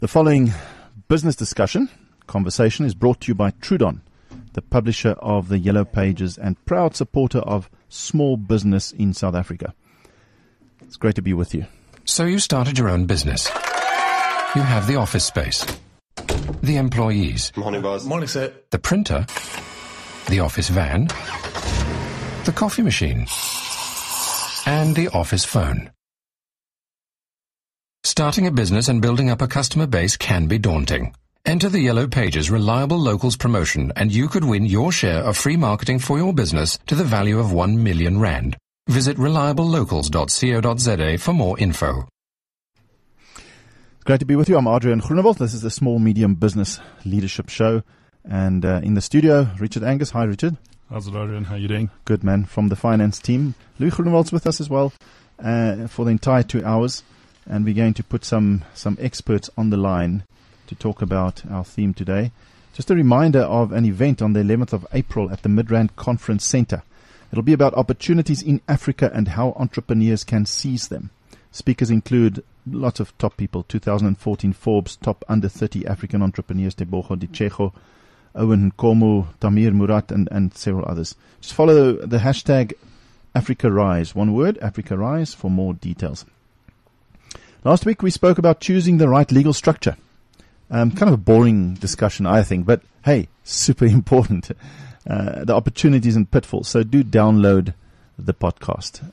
The following business conversation is brought to you by Trudon, the publisher of the Yellow Pages and proud supporter of small business in South Africa. It's great to be with you. So you started your own business. You have the office space, the employees, Morning, boss. Morning, sir. the printer, the office van, the coffee machine, and the office phone. Starting a business and building up a customer base can be daunting. Enter the Yellow Pages Reliable Locals promotion and you could win your share of free marketing for your business to the value of 1 million rand. Visit reliablelocals.co.za for more info. Great to be with you. I'm Adrian Groenewald. This is the Small Medium Business Leadership Show. And in the studio, Richard Angus. Hi, Richard. How's it, Adrian? How you doing? Good, man. From the finance team. Louis Groenewald's with us as well for the entire 2 hours. And we're going to put some experts on the line to talk about our theme today. Just a reminder of an event on the 11th of April at the Midrand Conference Center. It'll be about opportunities in Africa and how entrepreneurs can seize them. Speakers include lots of top people. 2014 Forbes top under 30 African entrepreneurs, Tebogo Ditshego, Owen Nkomo, Tamir Murat, and several others. Just follow the hashtag Africa Rise. One word, Africa Rise, for more details. Last week we spoke about choosing the right legal structure. Kind of a boring discussion, I think, but hey, super important. The opportunities and pitfalls. So do download the podcast.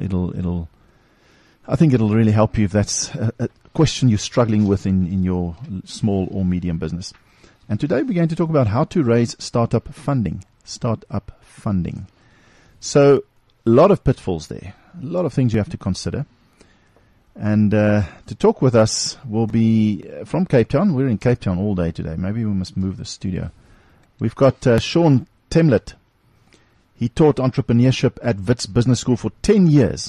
I think it'll really help you if that's a question you're struggling with in your small or medium business. And today we're going to talk about how to raise startup funding. Startup funding. So a lot of pitfalls there. A lot of things you have to consider. And to talk with us will be from Cape Town. We're in Cape Town all day today. Maybe we must move the studio. We've got Sean Temlett. He taught entrepreneurship at Wits Business School for 10 years.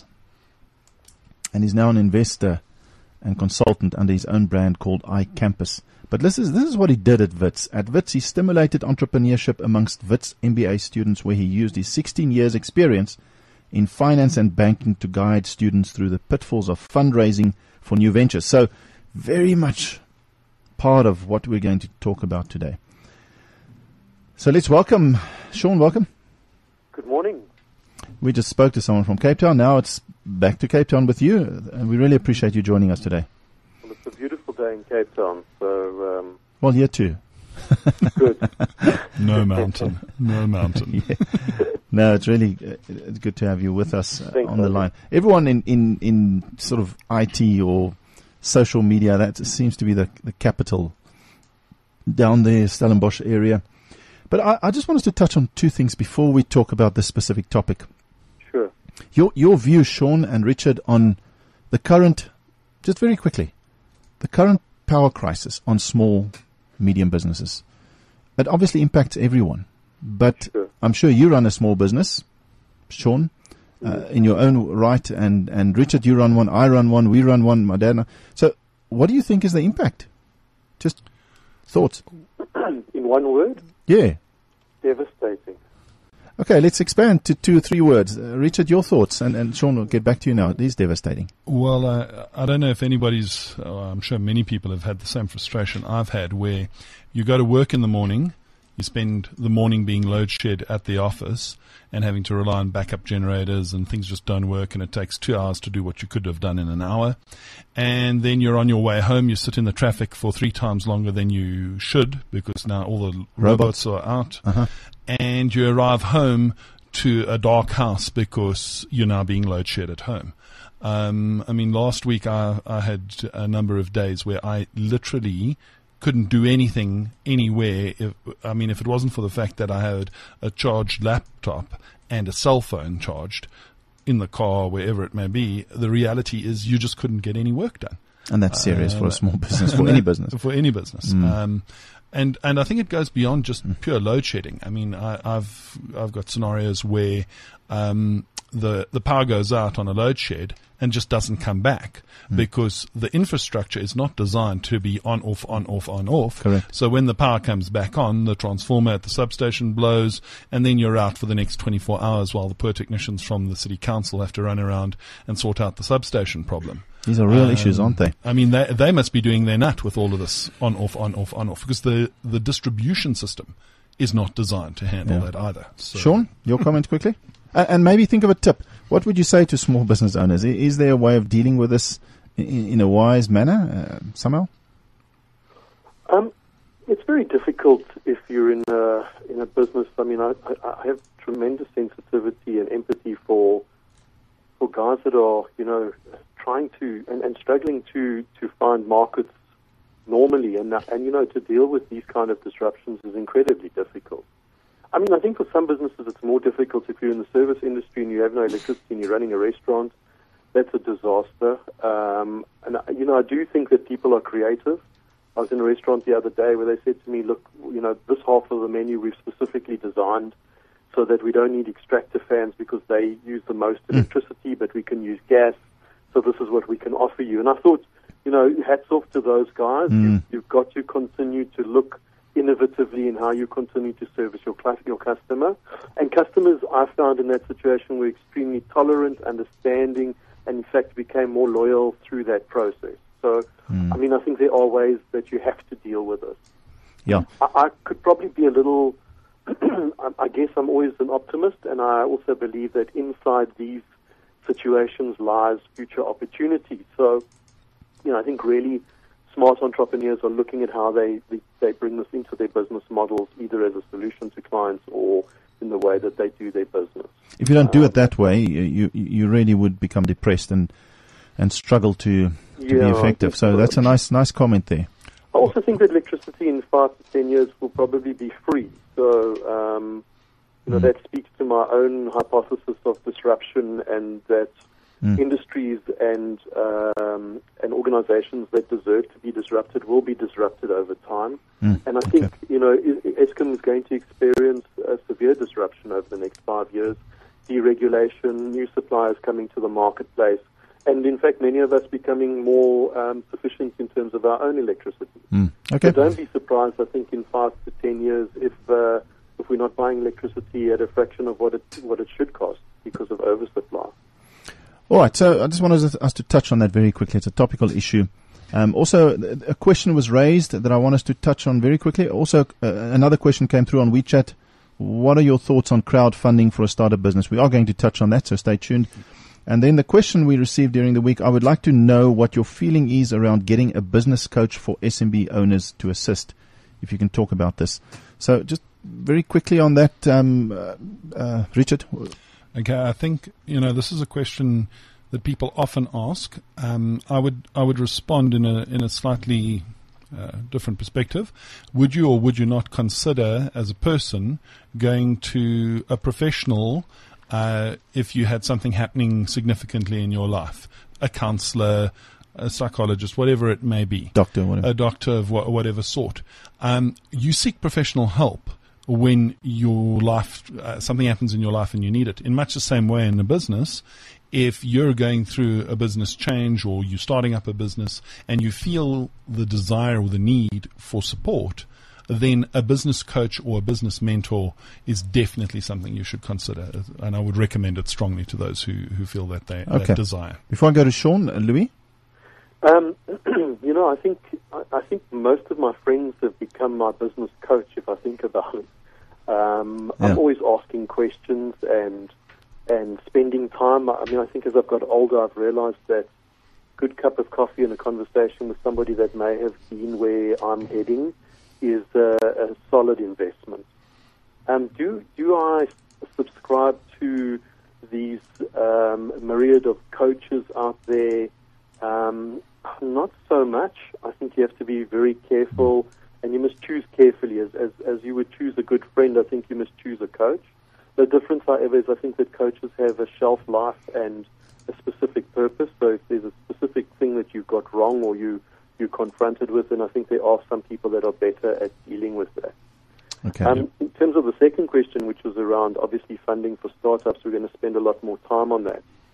And he's now an investor and consultant under his own brand called iCampus. But this is what he did at Wits. At Wits, he stimulated entrepreneurship amongst Wits MBA students, where he used his 16 years experience in finance and banking to guide students through the pitfalls of fundraising for new ventures. So very much part of what we're going to talk about today. So let's welcome Sean. Welcome. Good morning. We just spoke to someone from Cape Town. Now it's back to Cape Town with you. And we really appreciate you joining us today. Well, it's a beautiful day in Cape Town. So, well, here too. Good. No mountain. No mountain. Yeah. No, it's really good to have you with us on the line. Everyone in sort of IT or social media, that seems to be the capital down there, Stellenbosch area. But I just want us to touch on two things before we talk about this specific topic. Sure. Your view, Sean and Richard, on the current, just very quickly, the current power crisis on small, medium businesses. It obviously impacts everyone. But sure. I'm sure you run a small business, Sean, in your own right, and Richard, you run one, I run one, we run one, my dad. So what do you think is the impact? Just thoughts. In one word? Yeah. Devastating. Okay, let's expand to 2 or 3 words. Richard, your thoughts, and Sean, will get back to you now. It is devastating. Well, I don't know if I'm sure many people have had the same frustration I've had, where you go to work in the morning, you spend the morning being load shed at the office and having to rely on backup generators, and things just don't work, and it takes 2 hours to do what you could have done in an hour. And then you're on your way home, you sit in the traffic for 3 times longer than you should, because now all the robots are out. Uh-huh. And you arrive home to a dark house because you're now being load shed at home. Last week I had a number of days where I literally couldn't do anything anywhere. If it wasn't for the fact that I had a charged laptop and a cell phone charged in the car, wherever it may be, the reality is you just couldn't get any work done. And that's serious for a small business, for any business. For any business. And I think it goes beyond just pure load shedding. I mean, I've got scenarios where the power goes out on a load shed and just doesn't come back because the infrastructure is not designed to be on, off, on, off, on, off. Correct. So when the power comes back on, the transformer at the substation blows, and then you're out for the next 24 hours while the poor technicians from the city council have to run around and sort out the substation problem. These are real issues, aren't they? I mean, they must be doing their nut with all of this on, off, because the distribution system is not designed to handle that either. So. Sean, your comment quickly? And maybe think of a tip. What would you say to small business owners? Is there a way of dealing with this in a wise manner, somehow? It's very difficult if you're in a business. I mean, I have tremendous sensitivity and empathy for guys that are, trying to and struggling to find markets normally, and to deal with these kind of disruptions is incredibly difficult. I mean, I think for some businesses it's more difficult if you're in the service industry and you have no electricity and you're running a restaurant. That's a disaster. And I do think that people are creative. I was in a restaurant the other day where they said to me, look, this half of the menu we've specifically designed so that we don't need extractor fans because they use the most electricity, but we can use gas. So this is what we can offer you. And I thought, hats off to those guys. You've got to continue to look innovatively in how you continue to service your customer. And customers, I found in that situation, were extremely tolerant, understanding, and in fact became more loyal through that process. So, I mean, I think there are ways that you have to deal with this. Yeah. I could probably be a little, I guess I'm always an optimist, and I also believe that inside these situations lies future opportunities. So, I think really smart entrepreneurs are looking at how they bring this into their business models, either as a solution to clients or in the way that they do their business. If you don't do it that way, you really would become depressed and struggle to be effective. So that's a nice comment there. I also think that electricity in 5 to 10 years will probably be free. So, that speaks to my own hypothesis of disruption, and that industries and organizations that deserve to be disrupted will be disrupted over time. And I think, Eskom is going to experience a severe disruption over the next 5 years. Deregulation, new suppliers coming to the marketplace, and in fact many of us becoming more sufficient in terms of our own electricity. Okay. So don't be surprised, I think, in 5 to 10 years if we're not buying electricity at a fraction of what it should cost because of oversupply. All right, so I just wanted us to touch on that very quickly. It's a topical issue. Also, a question was raised that I want us to touch on very quickly. Also, another question came through on WeChat. What are your thoughts on crowdfunding for a startup business? We are going to touch on that, so stay tuned. And then the question we received during the week, I would like to know what your feeling is around getting a business coach for SMB owners to assist, if you can talk about this. So just very quickly on that, Richard. Okay, I think, this is a question that people often ask. I would respond in a slightly different perspective. Would you or would you not consider, as a person, going to a professional if you had something happening significantly in your life? A counselor, a psychologist, whatever it may be. Doctor, whatever. A doctor of whatever sort. You seek professional help when your life, something happens in your life and you need it. In much the same way in a business, if you're going through a business change or you're starting up a business and you feel the desire or the need for support, then a business coach or a business mentor is definitely something you should consider. And I would recommend it strongly to those who feel that that desire. Before I go to Sean, Louis? I think most of my friends have become my business coach, if I think about it. I'm always asking questions and spending time. I mean, I think as I've got older, I've realized that a good cup of coffee and a conversation with somebody that may have been where I'm heading is a solid investment. Do I subscribe to these myriad of coaches out there? Not so much. I think you have to be very careful, and you must choose carefully. As you would choose a good friend, I think you must choose a coach. The difference, however, is I think that coaches have a shelf life and a specific purpose. So if there's a specific thing that you've got wrong or you're confronted with, then I think there are some people that are better at dealing with that. Okay. In terms of the second question, which was around obviously funding for startups, we're going to spend a lot more time on that.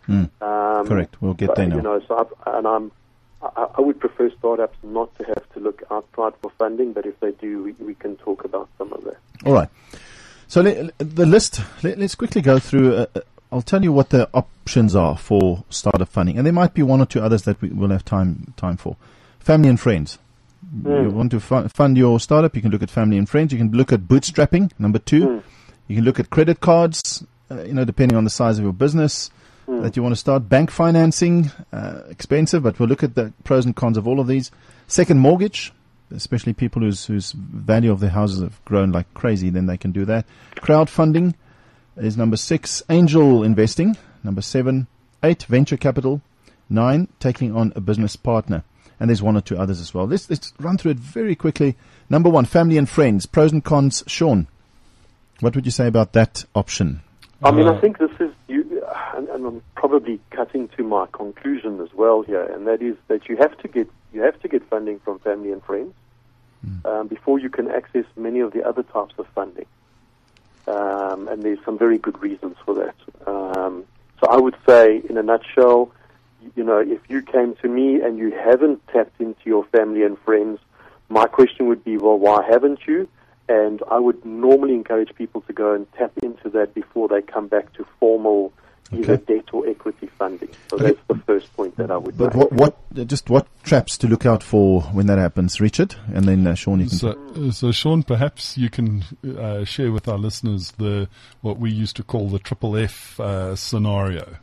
Correct. We'll get there now. You know, I would prefer startups not to have to look outside for funding, but if they do, we can talk about some of that. All right. So the list, let's quickly go through. I'll tell you what the options are for startup funding, and there might be one or two others that we will have time for. Family and friends. You want to fund your startup, you can look at family and friends. You can look at bootstrapping, number 2. You can look at credit cards, depending on the size of your business that you want to start. Bank financing, expensive, but we'll look at the pros and cons of all of these. Second mortgage, especially people whose value of their houses have grown like crazy, then they can do that. Crowdfunding is number 6. Angel investing, number 7. 8, venture capital. 9, taking on a business partner. And there's one or two others as well. Let's run through it very quickly. Number 1, family and friends. Pros and cons. Sean, what would you say about that option? I mean, I think this is and I'm probably cutting to my conclusion as well here, and that is that you have to get funding from family and friends before you can access many of the other types of funding. And there's some very good reasons for that. So I would say, in a nutshell, if you came to me and you haven't tapped into your family and friends, my question would be, well, why haven't you? And I would normally encourage people to go and tap into that before they come back to formal either debt or equity funding. So that's the first point that I would make. But what traps to look out for when that happens, Richard? And then Sean, you can... So Sean, perhaps you can share with our listeners what we used to call the triple F scenario.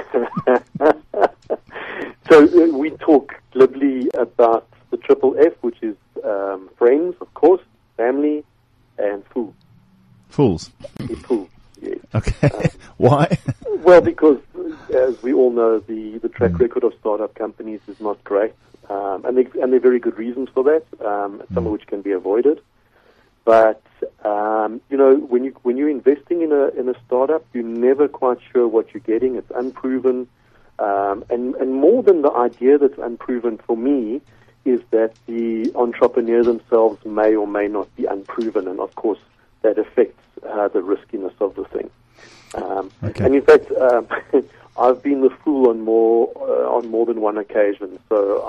So we talk glibly about the triple F, which is friends, of course, family, and fools. Fools? Fools, yes. Okay. Why? Well, because, as we all know, the track record of startup companies is not great, and there are very good reasons for that, some of which can be avoided. But, when you're investing in a startup, you're never quite sure what you're getting. It's unproven. And more than the idea that's unproven for me is that the entrepreneur themselves may or may not be unproven, and of course that affects the riskiness of the thing. And in fact, I've been the fool on more than one occasion. So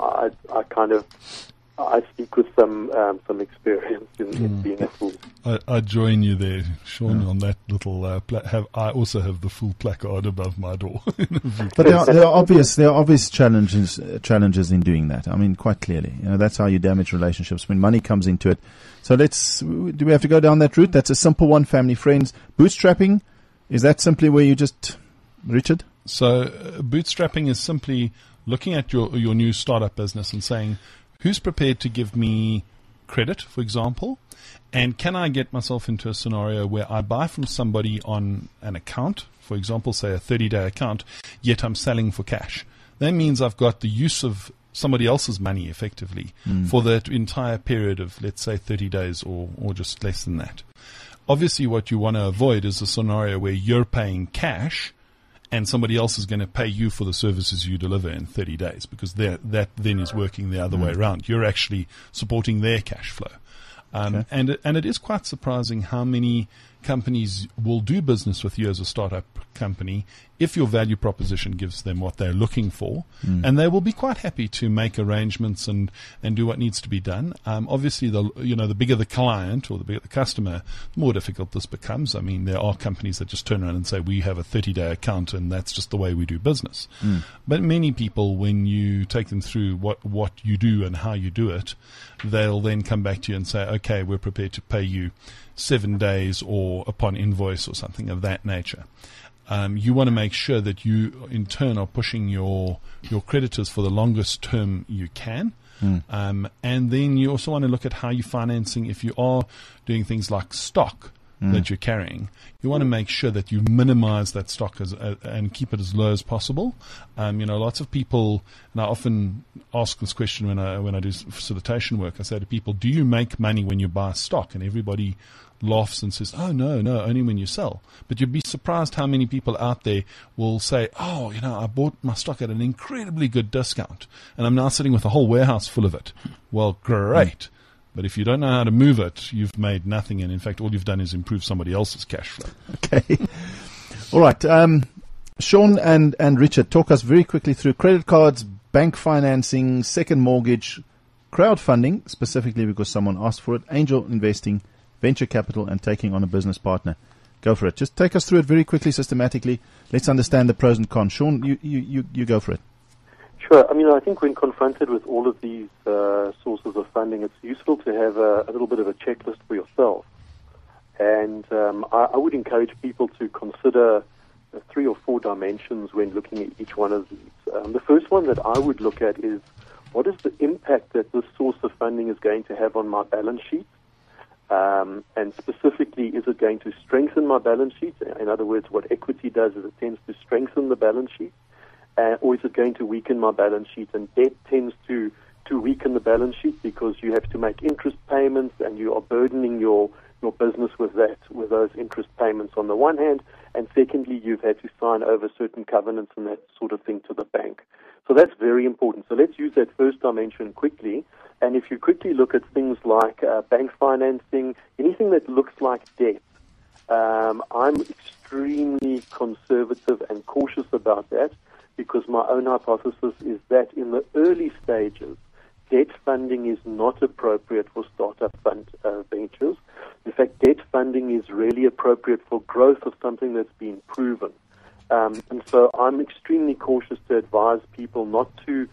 I speak with some experience in being a fool. I join you there, Sean, on that little. I also have the full placard above my door. But there are obvious challenges in doing that. I mean, quite clearly, that's how you damage relationships when money comes into it. So do we have to go down that route? That's a simple one. Family, friends, bootstrapping. Is that simply where you just, Richard? So bootstrapping is simply looking at your new startup business and saying, who's prepared to give me credit, for example, and can I get myself into a scenario where I buy from somebody on an account, for example, say a 30-day account, yet I'm selling for cash. That means I've got the use of somebody else's money effectively for that entire period of, let's say, 30 days or just less than that. Obviously, what you want to avoid is a scenario where you're paying cash and somebody else is going to pay you for the services you deliver in 30 days, because that then is working the other way around. You're actually supporting their cash flow. And it is quite surprising how many companies will do business with you as a startup company if your value proposition gives them what they're looking for, and they will be quite happy to make arrangements and do what needs to be done. Obviously, the bigger the client or the bigger the customer, the more difficult this becomes. I mean, there are companies that just turn around and say, we have a 30-day account and that's just the way we do business. But many people, when you take them through what you do and how you do it, they'll then come back to you and say, okay, we're prepared to pay you 7 days or upon invoice or something of that nature. You want to make sure that you, in turn, are pushing your creditors for the longest term you can. And then you also want to look at how you're financing. If you are doing things like stock that you're carrying, you want to make sure that you minimize that stock and keep it as low as possible. Lots of people, and I often ask this question when I do facilitation work, I say to people, do you make money when you buy stock? And everybody laughs and says, oh, no, only when you sell. But you'd be surprised how many people out there will say, I bought my stock at an incredibly good discount, and I'm now sitting with a whole warehouse full of it. Well, great. But if you don't know how to move it, you've made nothing. And in fact, all you've done is improve somebody else's cash flow. Okay. All right. Sean and Richard, talk us very quickly through credit cards, bank financing, second mortgage, crowdfunding, specifically because someone asked for it, angel investing, venture capital, and taking on a business partner. Go for it. Just take us through it very quickly, systematically. Let's understand the pros and cons. Sean, you go for it. Sure. I mean, I think when confronted with all of these sources of funding, it's useful to have a little bit of a checklist for yourself. And I would encourage people to consider 3 or 4 dimensions when looking at each one of these. The first one that I would look at is, what is the impact that this source of funding is going to have on my balance sheet? And specifically, is it going to strengthen my balance sheet? In other words, what equity does is it tends to strengthen the balance sheet. Or is it going to weaken my balance sheet? And debt tends to weaken the balance sheet because you have to make interest payments and you are burdening your business with those interest payments on the one hand, and secondly, you've had to sign over certain covenants and that sort of thing to the bank. So that's very important. So let's use that first dimension quickly. And if you quickly look at things like bank financing, anything that looks like debt, I'm extremely conservative and cautious about that, because my own hypothesis is that in the early stages, debt funding is not appropriate for startup ventures. In fact, debt funding is really appropriate for growth of something that's been proven. And so I'm extremely cautious to advise people not to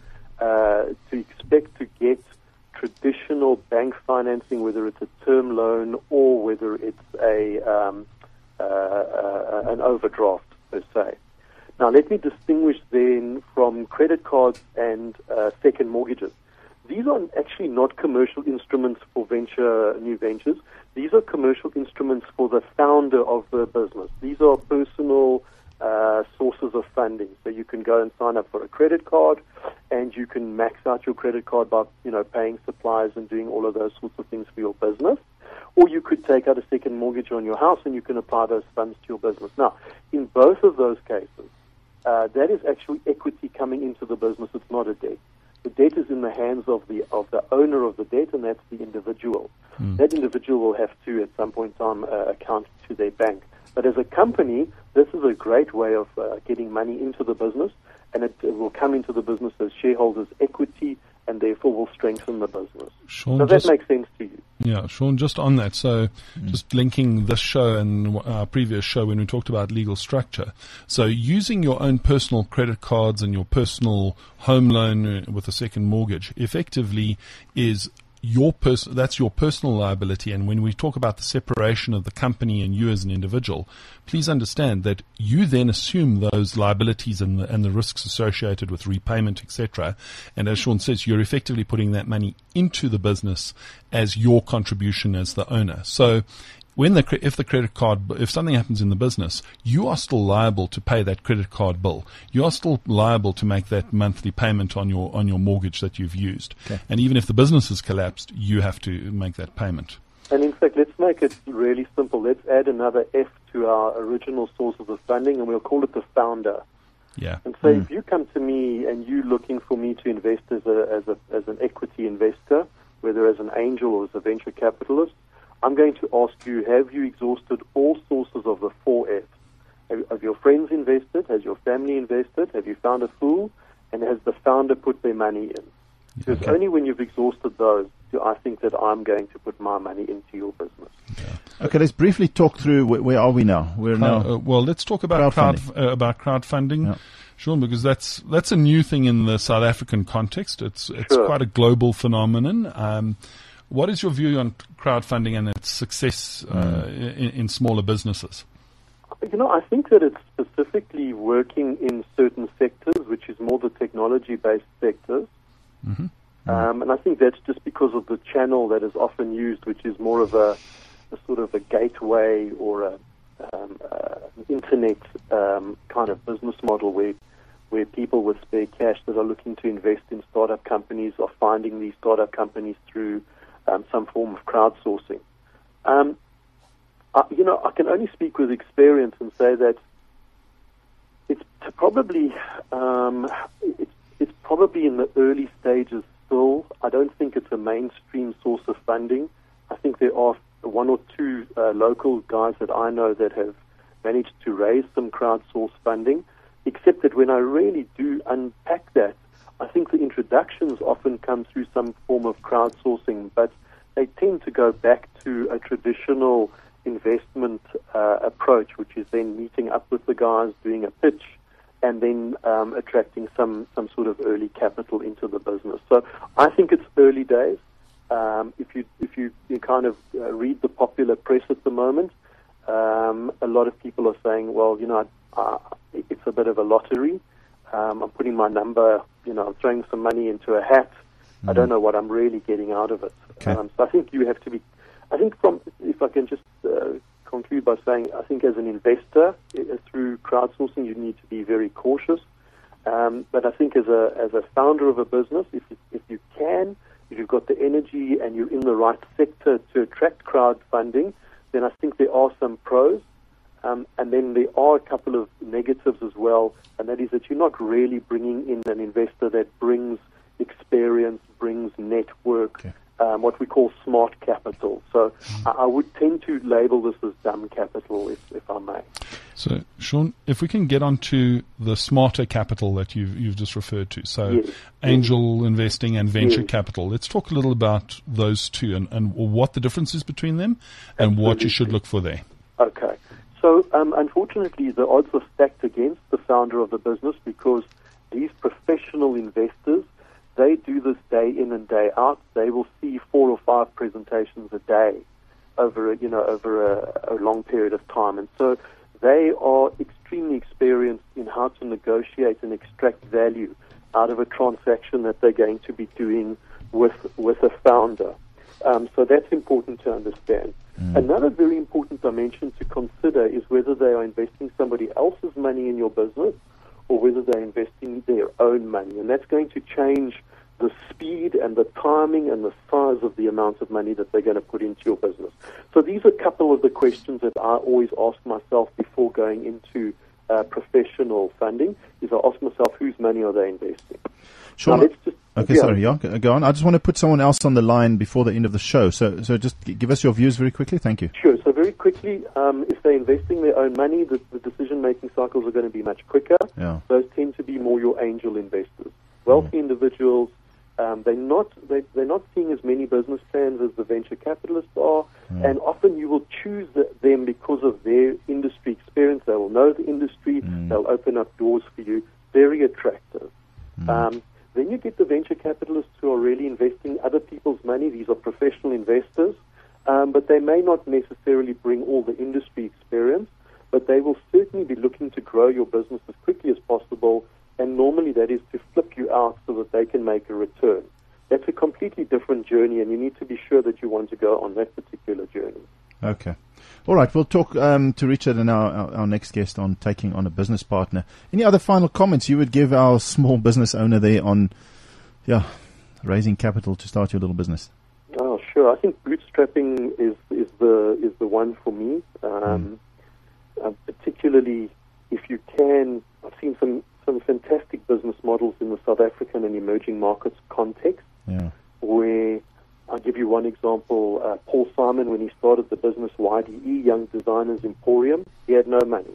expect to get traditional bank financing, whether it's a term loan or whether it's an overdraft per se. Now, let me distinguish then from credit cards and second mortgages. These are actually not commercial instruments for new ventures. These are commercial instruments for the founder of the business. These are personal sources of funding. So you can go and sign up for a credit card, and you can max out your credit card by, paying suppliers and doing all of those sorts of things for your business. Or you could take out a second mortgage on your house, and you can apply those funds to your business. Now, in both of those cases, that is actually equity coming into the business. It's not a debt. The debt is in the hands of the owner of the debt, and that's the individual. That individual will have to, at some point in time, account to their bank. But as a company, this is a great way of getting money into the business, and it will come into the business as shareholders' equity, and therefore will strengthen the business. Sean, does that make sense to you? Yeah, Sean, just on that, so just linking this show and our previous show when we talked about legal structure. So using your own personal credit cards and your personal home loan with a second mortgage effectively is that's your personal liability. And when we talk about the separation of the company and you as an individual, please understand that you then assume those liabilities and the risks associated with repayment, etc. And as Sean says, you're effectively putting that money into the business as your contribution as the owner. So if something happens in the business, you are still liable to pay that credit card bill. You are still liable to make that monthly payment on your mortgage that you've used. Okay. And even if the business has collapsed, you have to make that payment. And in fact, let's make it really simple. Let's add another F to our original sources of funding, and we'll call it the founder. Yeah. And so if you come to me and you're looking for me to invest as an equity investor, whether as an angel or as a venture capitalist, I'm going to ask you, have you exhausted all sources of the 4 F's? Have your friends invested? Has your family invested? Have you found a fool? And has the founder put their money in? Because only when you've exhausted those do I think that I'm going to put my money into your business. Yeah. Okay, let's briefly talk through where are we now? Well, let's talk about crowdfunding. Yeah. Sean, because that's a new thing in the South African context. It's quite a global phenomenon. What is your view on crowdfunding and its success in smaller businesses? I think that it's specifically working in certain sectors, which is more the technology-based sectors. Mm-hmm. And I think that's just because of the channel that is often used, which is more of a sort of a gateway or an internet kind of business model where people with spare cash that are looking to invest in startup companies are finding these startup companies through some form of crowdsourcing. I can only speak with experience and say that it's probably in the early stages still. I don't think it's a mainstream source of funding. I think there are 1 or 2 local guys that I know that have managed to raise some crowdsource funding, except that when I really do unpack that, I think the introductions often come through some form of crowdsourcing, but they tend to go back to a traditional investment approach, which is then meeting up with the guys, doing a pitch, and then attracting some sort of early capital into the business. So I think it's early days. If you kind of read the popular press at the moment, a lot of people are saying, well, it's a bit of a lottery. I'm putting my number, I'm throwing some money into a hat. I don't know what I'm really getting out of it. Okay. So I think you have to be, if I can just conclude by saying, I think as an investor through crowdsourcing, you need to be very cautious. But I think as a founder of a business, if you've got the energy and you're in the right sector to attract crowdfunding, then I think there are some pros. And then there are a couple of negatives as well, and that is that you're not really bringing in an investor that brings experience, brings network, what we call smart capital. So I would tend to label this as dumb capital, if I may. So, Sean, if we can get onto the smarter capital that you've just referred to, so yes. angel investing and venture yes. capital, let's talk a little about those two and what the difference is between them and what you should look for there. Okay. So, unfortunately, the odds are stacked against the founder of the business because these professional investors, they do this day in and day out. They will see 4 or 5 presentations a day over a long period of time. And so they are extremely experienced in how to negotiate and extract value out of a transaction that they're going to be doing with a founder. So that's important to understand. Another very important dimension to consider is whether they are investing somebody else's money in your business or whether they're investing their own money. And that's going to change the speed and the timing and the size of the amount of money that they're going to put into your business. So these are a couple of the questions that I always ask myself before going into professional funding, is I ask myself, whose money are they investing? Sure. Now, let's just, Sorry, go on. I just want to put someone else on the line before the end of the show. So just give us your views very quickly. Thank you. Sure. So very quickly, if they're investing their own money, the decision-making cycles are going to be much quicker. Yeah. Those tend to be more your angel investors. Wealthy individuals, they're not seeing as many business plans as the venture capitalists are, and often you will choose them because of their industry experience. They will know the industry. They'll open up doors for you. Very attractive. Then you get the venture capitalists who are really investing other people's money. These are professional investors, but they may not necessarily bring all the industry experience, but they will certainly be looking to grow your business as quickly as possible, and normally that is to flip you out so that they can make a return. That's a completely different journey, and you need to be sure that you want to go on that particular journey. Okay. All right, we'll talk to Richard and our next guest on taking on a business partner. Any other final comments you would give our small business owner there on, raising capital to start your little business? Oh, sure. I think bootstrapping is the one for me. Particularly if you can. I've seen some fantastic business models in the South African and emerging markets context. Yeah. Where I'll give you one example. Paul Simon, when he started the business YDE, Young Designers Emporium, he had no money.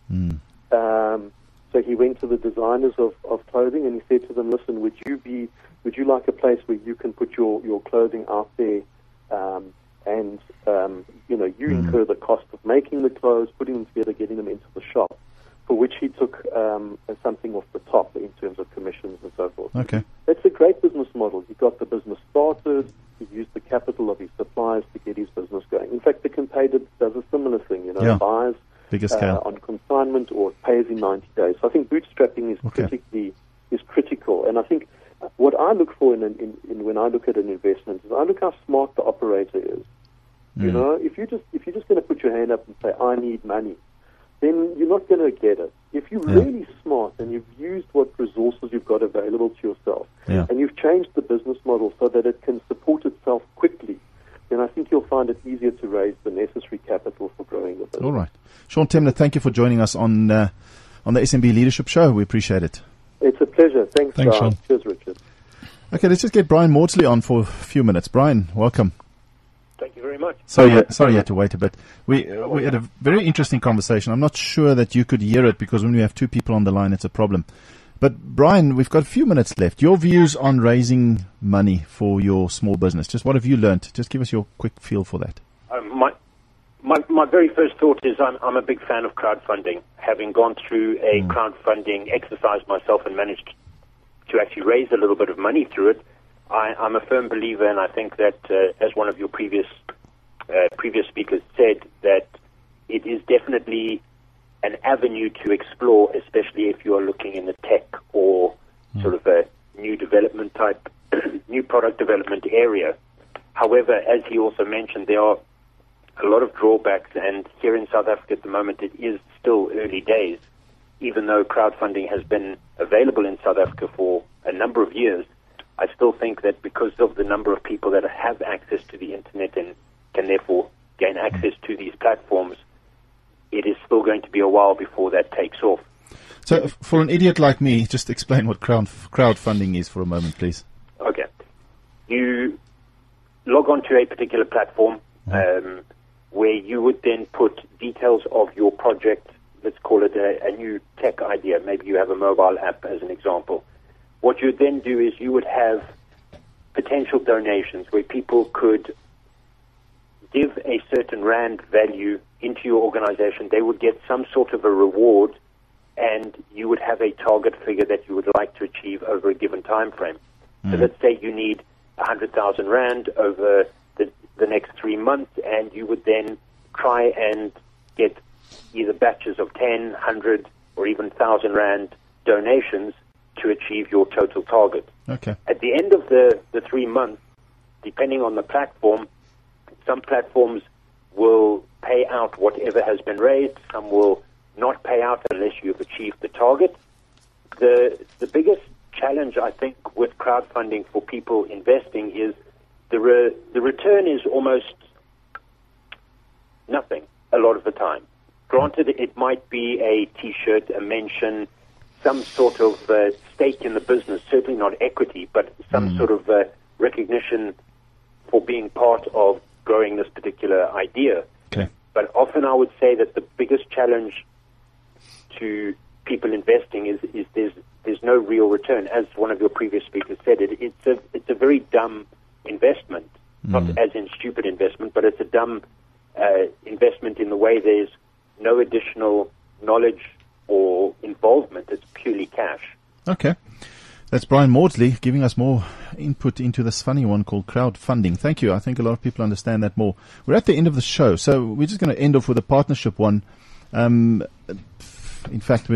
So he went to the designers of clothing and he said to them, listen, would you like a place where you can put your clothing out there and you incur the cost of making the clothes, putting them together, getting them into the shop, for which he took something off the top in terms of commissions and so forth. Okay. That's a great business model. He got the business started. He used the capital of his suppliers to get his business going. In fact, the Kinpaid does a similar thing, buys bigger scale on consignment or pays in 90 days. So I think bootstrapping is critical. And I think what I look for in when I look at an investment is I look how smart the operator is. If you're just going to put your hand up and say, I need money, then you're not going to get it. If you're really smart and you've used what resources you've got available to yourself, and you've changed the business model so that it can support itself quickly, then I think you'll find it easier to raise the necessary capital for growing the business. All right. Sean Temler, thank you for joining us on the SMB Leadership Show. We appreciate it. It's a pleasure. Thanks Sean. Cheers, Richard. Okay, let's just get Brian Maudsley on for a few minutes. Brian, welcome. Thank you very very much. Sorry, you had to wait a bit. We had a very interesting conversation. I'm not sure that you could hear it because when we have two people on the line, it's a problem. But Brian, we've got a few minutes left. Your views on raising money for your small business. Just what have you learnt? Just give us your quick feel for that. My very first thought is I'm a big fan of crowdfunding. Having gone through a crowdfunding exercise myself and managed to actually raise a little bit of money through it, I'm a firm believer, and I think that, as one of your previous speakers said, that it is definitely an avenue to explore, especially if you are looking in the tech or sort of a new development type, new product development area. However, as he also mentioned, there are a lot of drawbacks, and here in South Africa at the moment it is still early days. Even though crowdfunding has been available in South Africa for a number of years, I still think that because of the number of people that have access to the internet and can therefore gain access to these platforms, it is still going to be a while before that takes off. So for an idiot like me, just explain what crowdfunding is for a moment, please. Okay. You log on to a particular platform where you would then put details of your project. Let's call it a new tech idea. Maybe you have a mobile app as an example. What you would then do is you would have potential donations where people could give a certain rand value into your organization. They would get some sort of a reward, and you would have a target figure that you would like to achieve over a given time frame. So let's say you need 100,000 rand over the next 3 months, and you would then try and get either batches of 10, 100, or even 1,000 rand donations to achieve your total target. Okay. At the end of the 3 months, depending on the platform, some platforms will pay out whatever has been raised, some will not pay out unless you've achieved the target. The biggest challenge, I think, with crowdfunding for people investing is the return is almost nothing a lot of the time. Granted, it might be a T-shirt, a mention, some sort of stake in the business, certainly not equity, but some sort of recognition for being part of growing this particular idea. Okay. But often I would say that the biggest challenge to people investing is there's no real return. As one of your previous speakers said, it's a very dumb investment, not as in stupid investment, but it's a dumb investment in the way there's no additional knowledge or involvement. It's purely cash. Okay. That's Brian Maudsley giving us more input into this funny one called crowdfunding. Thank you. I think a lot of people understand that more. We're at the end of the show, so we're just going to end off with a partnership one. In fact,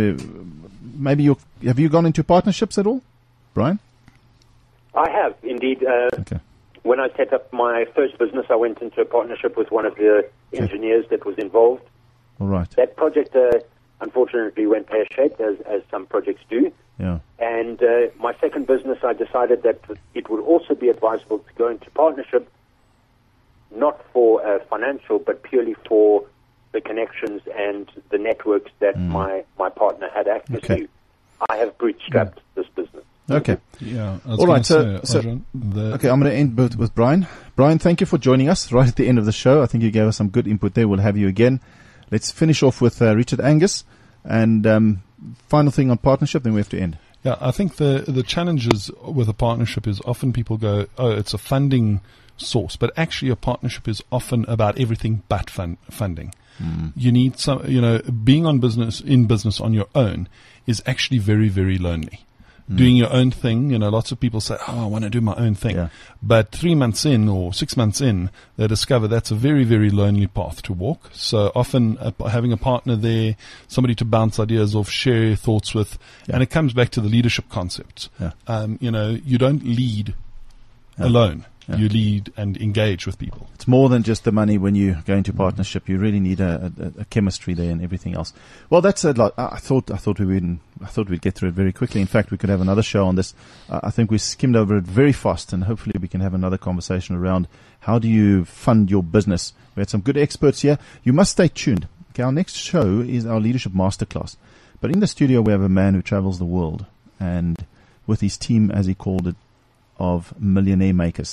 have you gone into partnerships at all, Brian? I have, indeed. Okay. When I set up my first business, I went into a partnership with one of the engineers that was involved. All right. That project, unfortunately, went pear-shaped, as some projects do. Yeah. And my second business, I decided that it would also be advisable to go into partnership, not for financial, but purely for the connections and the networks that my partner had access to. I have bootstrapped this business. Okay. Yeah. I was All right. gonna So, say, Adrian, okay, I'm going to end with Brian. Brian, thank you for joining us right at the end of the show. I think you gave us some good input there. We'll have you again. Let's finish off with Richard Angus. And final thing on partnership, then we have to end. Yeah, I think the challenges with a partnership is often people go, oh, it's a funding source, but actually a partnership is often about everything but funding. You need some, being in business on your own is actually very, very lonely. Doing your own thing, lots of people say, oh, I want to do my own thing. Yeah. But 3 months in or 6 months in, they discover that's a very, very lonely path to walk. So often having a partner there, somebody to bounce ideas off, share thoughts with, and it comes back to the leadership concept. Yeah. You don't lead alone. Yeah. You lead and engage with people. It's more than just the money when you go into partnership. You really need a chemistry there and everything else. Well, that's a lot. I thought we'd get through it very quickly. In fact, we could have another show on this. I think we skimmed over it very fast, and hopefully we can have another conversation around how do you fund your business. We had some good experts here. You must stay tuned. Okay, our next show is our leadership masterclass. But in the studio, we have a man who travels the world, and with his team, as he called it, of millionaire makers.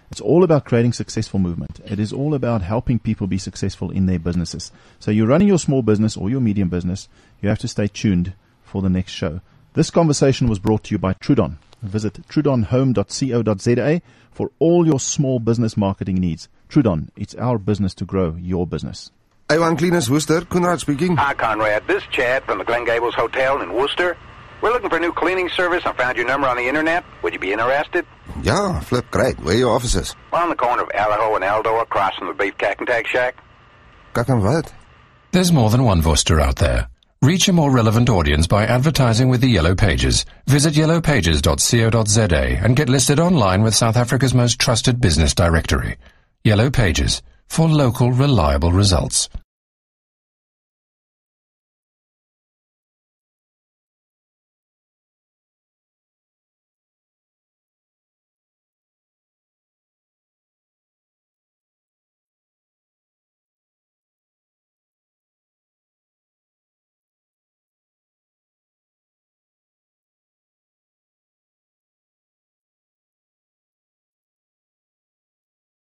It's all about creating successful movement. It is all about helping people be successful in their businesses. So you're running your small business or your medium business, you have to stay tuned for the next show. This conversation was brought to you by Trudon. Visit trudonhome.co.za for all your small business marketing needs. Trudon, it's our business to grow your business. A1 Cleaners Worcester, Conrad speaking. Hi, Conrad. This is Chad from the Glen Gables Hotel in Worcester. We're looking for a new cleaning service. I found your number on the internet. Would you be interested? Yeah, flip, great. Where are your offices? We're on the corner of Allaho and Aldo, across from the Beef Cack and Tag Shack. Kak en wat? There's more than one Worcester out there. Reach a more relevant audience by advertising with the Yellow Pages. Visit yellowpages.co.za and get listed online with South Africa's most trusted business directory. Yellow Pages, for local, reliable results.